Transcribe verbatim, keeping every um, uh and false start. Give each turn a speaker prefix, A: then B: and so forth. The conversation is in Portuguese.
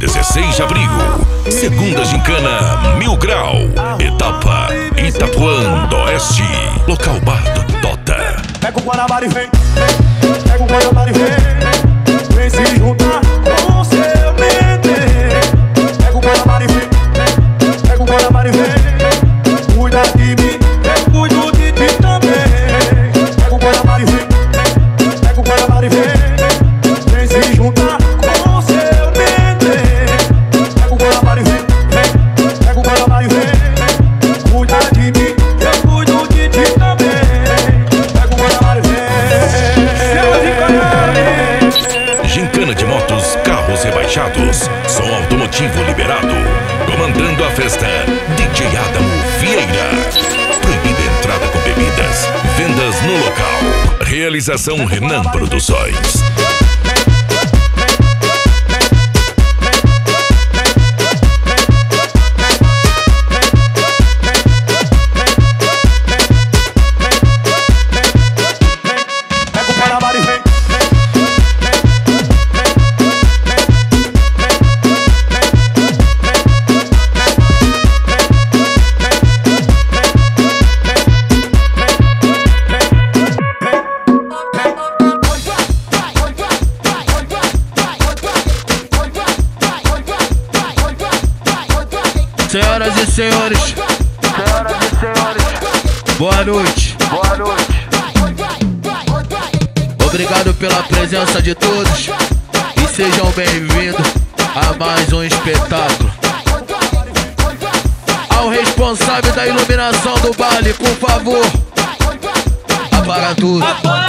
A: dezesseis de abril, segunda gincana Mil Grau, etapa Itapuã do Oeste, local bar do Tota.
B: Pega o Guanabara e vem, pega o Guanabara e vem, vem se juntar com seu bebê. Pega o Guanabara e vem, pega o Guanabara e vem, cuida de mim, eu cuido de ti também. Pega o Guanabara e vem, pega o Guanabara e vem, vem se juntar com seu bebê. Pega o Guanabara e vem, vem, pega o Guanabara e vem, cuida de mim, eu cuido de ti também.
A: Gincana de motos, carros rebaixados, som automotivo liberado. Comandando a festa, D J Adamo Vieira. Proibida entrada com bebidas, vendas no local. Realização Renan Produções.
C: Senhoras e senhores, senhoras e senhores, boa noite, boa noite. Obrigado pela presença de todos e sejam bem-vindos a mais um espetáculo. Ao responsável da iluminação do baile, por favor, apaga tudo.